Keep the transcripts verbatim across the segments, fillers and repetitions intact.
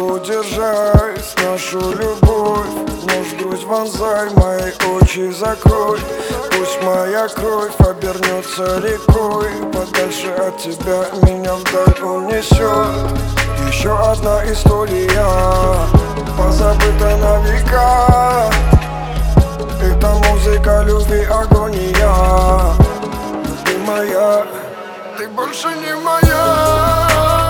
удержать нашу любовь. Нож грудь вонзай, мои очи закрой. Пусть моя кровь обернется рекой. Подальше от тебя меня вдаль унесет. Еще одна история, позабыта на века. Это музыка любви, агония. Любимая, ты больше не моя.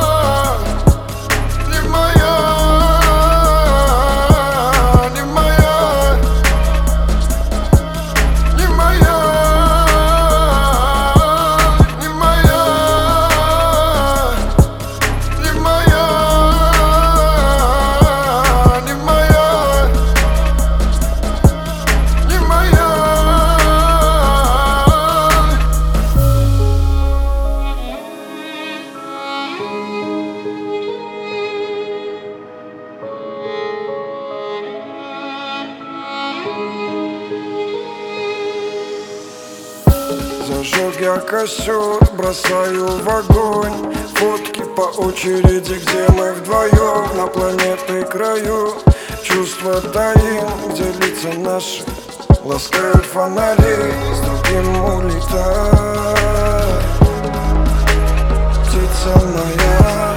Зажег я костер, бросаю в огонь. Фотки по очереди, где мы вдвоем на планеты краю. Чувства таим, где лица наши ласкают фонари. С другим улетай, птица моя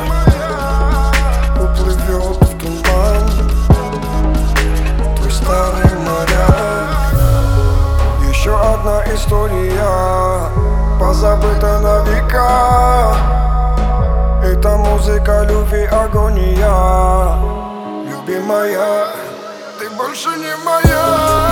уплывет в туман. Твой старый моряк. Еще одна история, позабыта на века. Это музыка любви, агония. Любимая, ты больше не моя.